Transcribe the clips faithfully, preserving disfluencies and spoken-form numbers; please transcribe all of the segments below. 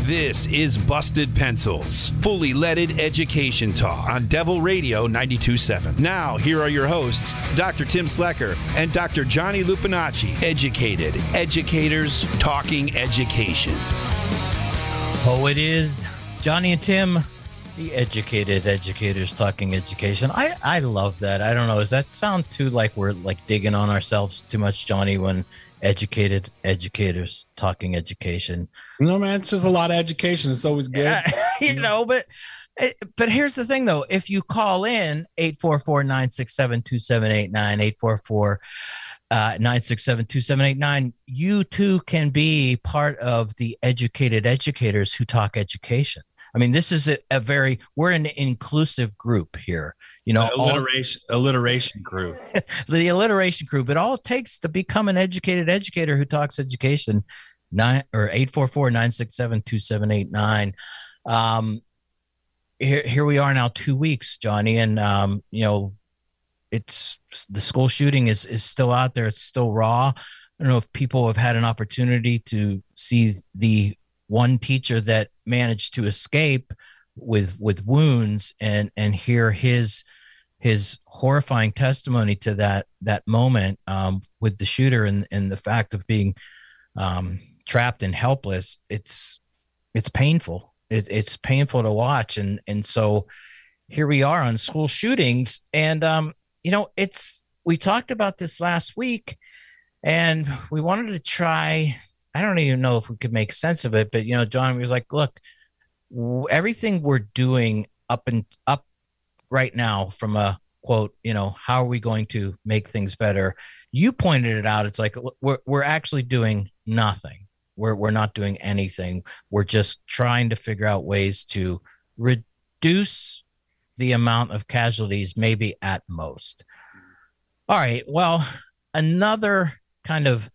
This is Busted Pencils, fully leaded education talk on Devil Radio ninety-two point seven. Now, here are your hosts, Doctor Tim Slecker and Doctor Johnny Lupinacci. Educated educators talking education. Oh, it is Johnny and Tim, the educated educators talking education. I, I love that. I don't know. Does that sound too like we're like digging on ourselves too much, Johnny, when educated educators talking education? No, man, it's just a lot of education. It's always good. Yeah, you know, but but here's the thing, though. If you call in eight four four, nine six seven, two seven eight nine, eight four four, nine six seven, two seven eight nine, you too can be part of the educated educators who talk education. I mean, this is a, a very, we're an inclusive group here, you know, alliteration, all, alliteration crew, the alliteration crew, but all it takes to become an educated educator who talks education, nine or eight four four, nine six seven, two seven eight nine. Um, here, here we are now, two weeks, Johnny. And, um, you know, it's the school shooting is, is still out there. It's still raw. I don't know if people have had an opportunity to see the one teacher that managed to escape with with wounds and and hear his his horrifying testimony to that that moment um, with the shooter and and the fact of being um, trapped and helpless. It's it's painful. It, it's painful to watch, and and so here we are on school shootings, and um, you know it's we talked about this last week, and we wanted to try. I don't even know if we could make sense of it, but, you know, John was like, look, w- everything we're doing up and up right now from a quote, you know, how are we going to make things better? You pointed it out. It's like, we're, we're actually doing nothing. We're, we're not doing anything. We're just trying to figure out ways to reduce the amount of casualties, maybe at most. All right. Well, another kind of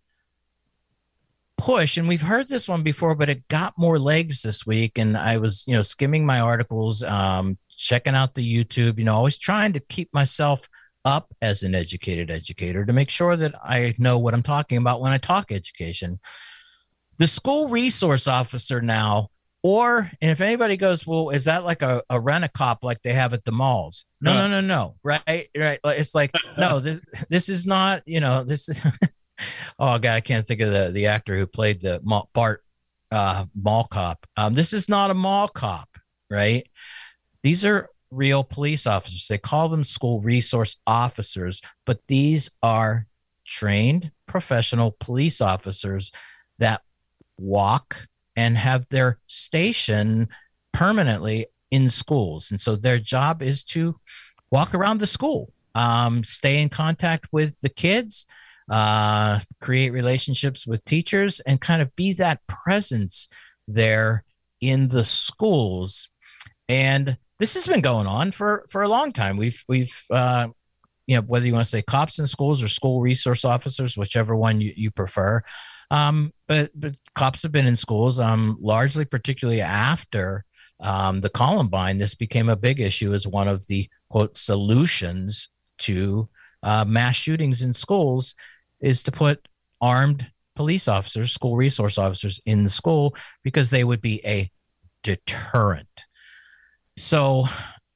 push, and we've heard this one before, but it got more legs this week. And I was, you know, skimming my articles, um, checking out the YouTube, you know, always trying to keep myself up as an educated educator to make sure that I know what I'm talking about when I talk education. The school resource officer now, or, and if anybody goes, well, is that like a, a rent-a-cop like they have at the malls? No, no, no, no. Right. Right. It's like, no, this, this is not, you know, this is, oh God, I can't think of the, the actor who played the mall, Bart uh, mall cop. Um, this is not a mall cop, right? These are real police officers. They call them school resource officers, but these are trained professional police officers that walk and have their station permanently in schools. And so their job is to walk around the school, um, stay in contact with the kids, uh, create relationships with teachers, and kind of be that presence there in the schools. And this has been going on for, for a long time. We've, we've, uh, you know, whether you want to say cops in schools or school resource officers, whichever one you, you prefer. Um, but, but cops have been in schools, um, largely, particularly after, um, the Columbine. This became a big issue as one of the quote solutions to, uh, mass shootings in schools, is to put armed police officers, school resource officers in the school, because they would be a deterrent. So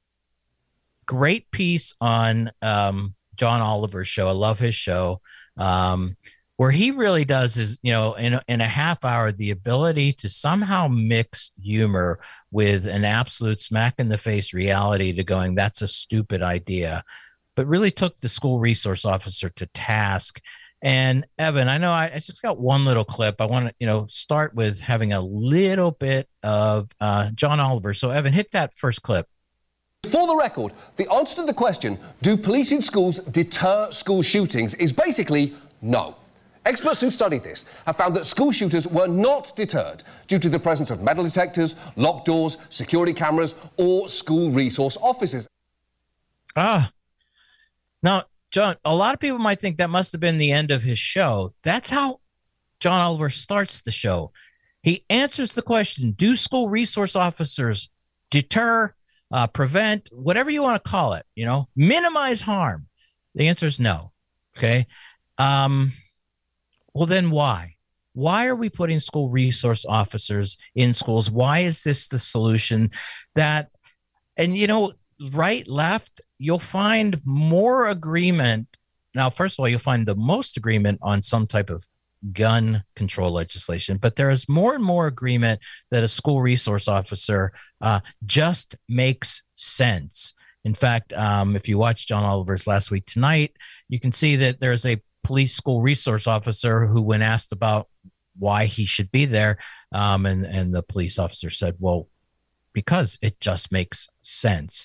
great piece on um, John Oliver's show. I love his show, um, where he really does is, you know, in, in a half hour, the ability to somehow mix humor with an absolute smack in the face reality to going, that's a stupid idea, but really took the school resource officer to task. And Evan, I know I, I just got one little clip. I want to, you know, start with having a little bit of uh, John Oliver. So Evan, hit that first clip. For the record, the answer to the question, do police in schools deter school shootings, is basically no. Experts who've studied this have found that school shooters were not deterred due to the presence of metal detectors, locked doors, security cameras, or school resource officers. Ah, now, John, a lot of people might think that must have been the end of his show. That's how John Oliver starts the show. He answers the question, do school resource officers deter, uh, prevent, whatever you want to call it, you know, minimize harm? The answer is no. Okay. Um, well, then why? Why are we putting school resource officers in schools? Why is this the solution that, and you know, right, left, you'll find more agreement. Now, first of all, you'll find the most agreement on some type of gun control legislation, but there is more and more agreement that a school resource officer uh, just makes sense. In fact, um, if you watch John Oliver's Last Week Tonight, you can see that there's a police school resource officer who, when asked about why he should be there, um, and, and the police officer said, well, because it just makes sense.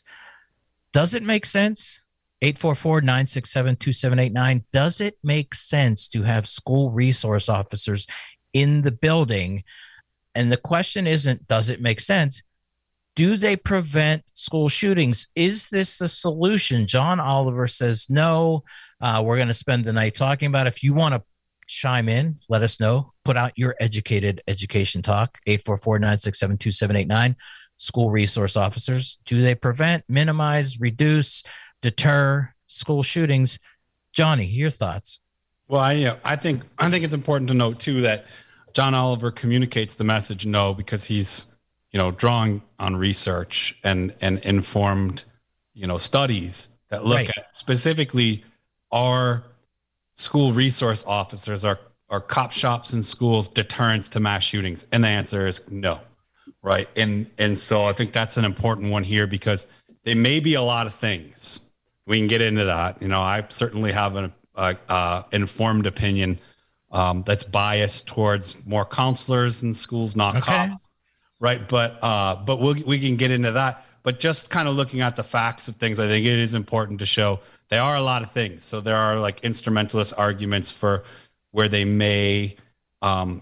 Does it make sense? eight four four, nine six seven, two seven eight nine. Does it make sense to have school resource officers in the building? And the question isn't, does it make sense? Do they prevent school shootings? Is this the solution? John Oliver says no. Uh, we're going to spend the night talking about it. If you want to chime in, let us know. Put out your educated education talk, eight four four, nine six seven, two seven eight nine. School resource officers, do they prevent, minimize, reduce, deter school shootings? Johnny, your thoughts? Well, I, you know, I think I think it's important to note too that John Oliver communicates the message no because he's, you know, drawing on research and and informed, you know, studies that look right. at specifically are school resource officers, are are cop shops in schools deterrents to mass shootings, and the answer is no. Right. And and so I think that's an important one here because they may be a lot of things. We can get into that. You know, I certainly have an uh, uh, informed opinion um, that's biased towards more counselors in schools, not okay. cops. Right. But uh, but we'll, we can get into that. But just kind of looking at the facts of things, I think it is important to show they are a lot of things. So there are like instrumentalist arguments for where they may um,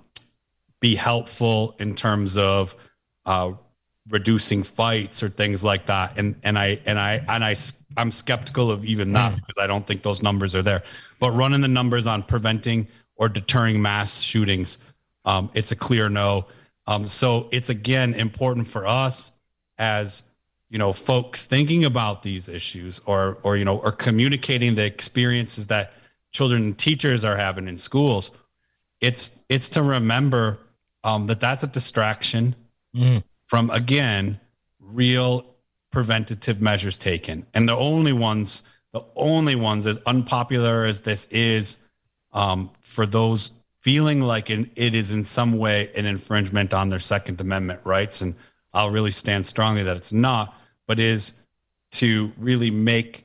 be helpful in terms of uh, reducing fights or things like that. And, and I, and I, and I, I'm skeptical of even that mm. because I don't think those numbers are there, but running the numbers on preventing or deterring mass shootings, um, it's a clear no. Um, so it's again, important for us as, you know, folks thinking about these issues or, or, you know, or communicating the experiences that children and teachers are having in schools. It's, it's to remember um, that that's a distraction Mm. from, again, real preventative measures taken. And the only ones, the only ones, as unpopular as this is, um, for those feeling like it, it is in some way an infringement on their Second Amendment rights, and I'll really stand strongly that it's not, but is to really make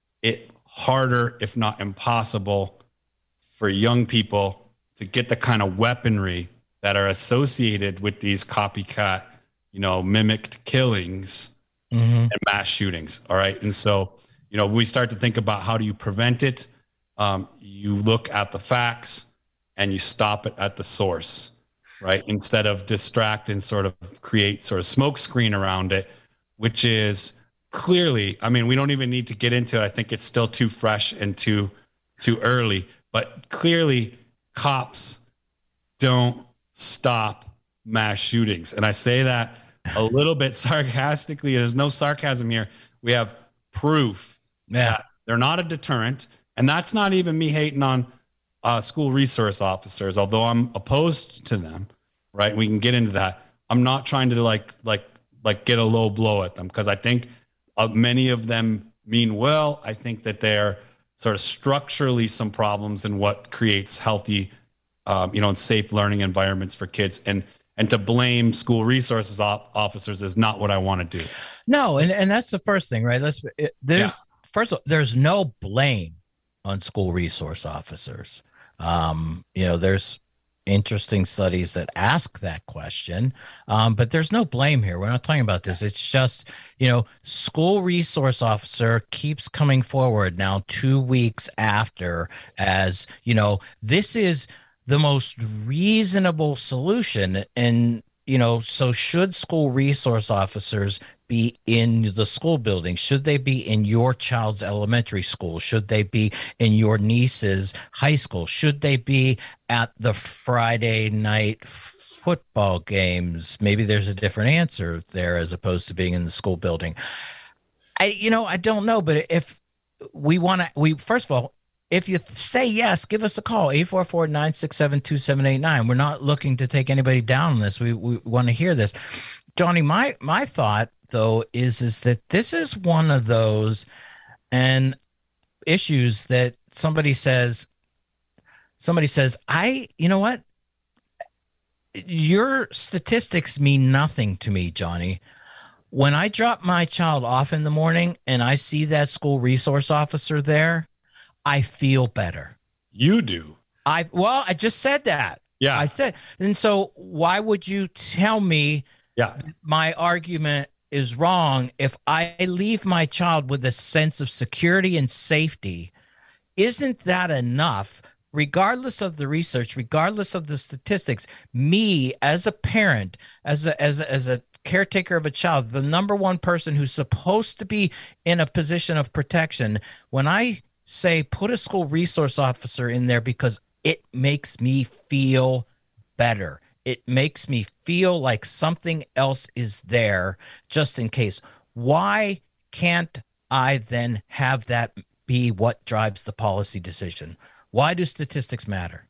it harder, if not impossible, for young people to get the kind of weaponry that are associated with these copycat, you know, mimicked killings mm-hmm. and mass shootings. All right. And so, you know, we start to think about how do you prevent it? Um, you look at the facts and you stop it at the source, right? Instead of distract and sort of create sort of smoke screen around it, which is clearly, I mean, we don't even need to get into it. I think it's still too fresh and too, too early, but clearly cops don't stop mass shootings. And I say that a little bit sarcastically. There's no sarcasm here. We have proof yeah. that they're not a deterrent. And that's not even me hating on uh, school resource officers, although I'm opposed to them, right? We can get into that. I'm not trying to like, like, like get a low blow at them because I think uh, many of them mean well. I think that they're sort of structurally some problems in what creates healthy Um, you know, and safe learning environments for kids, and and to blame school resources op- officers is not what I want to do. No, and, and that's the first thing, right? Let's it, there's yeah. first of all, there's no blame on school resource officers. Um, you know, there's interesting studies that ask that question, um, but there's no blame here. We're not talking about this. It's just, you know, school resource officer keeps coming forward now two weeks after as, you know, this is the most reasonable solution. And, you know, so should school resource officers be in the school building? Should they be in your child's elementary school? Should they be in your niece's high school? Should they be at the Friday night football games? Maybe there's a different answer there as opposed to being in the school building. I, you know, I don't know, but if we want to, we, first of all, If you th- say yes, give us a call, eight four four, nine six seven, two seven eight nine. We're not looking to take anybody down on this. We we want to hear this. Johnny, my my thought, though, is, is that this is one of those and issues that somebody says, somebody says, I, you know what? Your statistics mean nothing to me, Johnny. When I drop my child off in the morning and I see that school resource officer there, I feel better. You do. I well, I just said that. Yeah. I said, and so why would you tell me Yeah. my argument is wrong if I leave my child with a sense of security and safety? Isn't that enough? Regardless of the research, regardless of the statistics, me as a parent, as a as a, as a caretaker of a child, the number one person who's supposed to be in a position of protection, when I say put a school resource officer in there because it makes me feel better. It makes me feel like something else is there just in case. Why can't I then have that be what drives the policy decision? Why do statistics matter?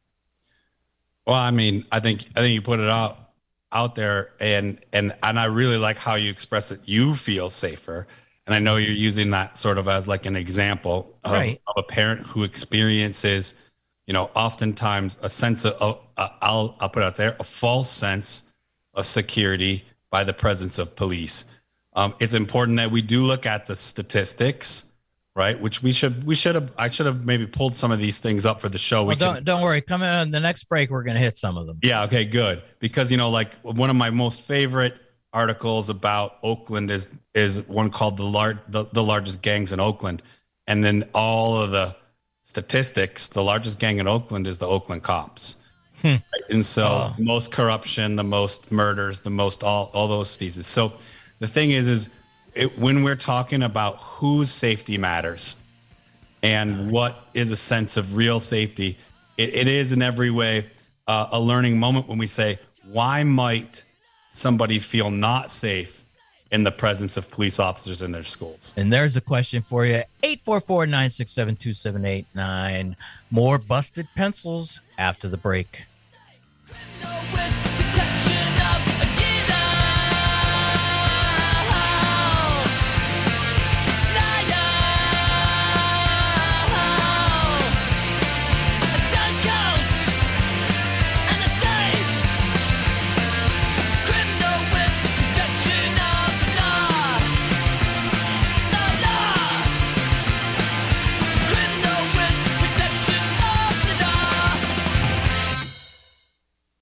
Well, I mean, I think I think you put it out out there, and and and I really like how you express it. You feel safer. And I know you're using that sort of as like an example of, right. of a parent who experiences, you know, oftentimes a sense of, of uh, I'll, I'll put it out there, a false sense of security by the presence of police. Um, it's important that we do look at the statistics, right? Which we should, we should have, I should have maybe pulled some of these things up for the show. Well, we don't, can, don't worry. Coming on the next break, we're going to hit some of them. Yeah. Okay, good. Because, you know, like one of my most favorite articles about Oakland is is one called the, lar- the the largest gangs in Oakland, and then all of the statistics, the largest gang in Oakland is the Oakland cops. Hmm. Right? And so Oh. the most corruption, the most murders, the most all all those pieces. So the thing is is it, when we're talking about whose safety matters and what is a sense of real safety, it, it is in every way uh, a learning moment when we say, why might somebody feel not safe in the presence of police officers in their schools? And there's a question for you. eight four four, nine six seven, two seven eight nine. More busted pencils after the break.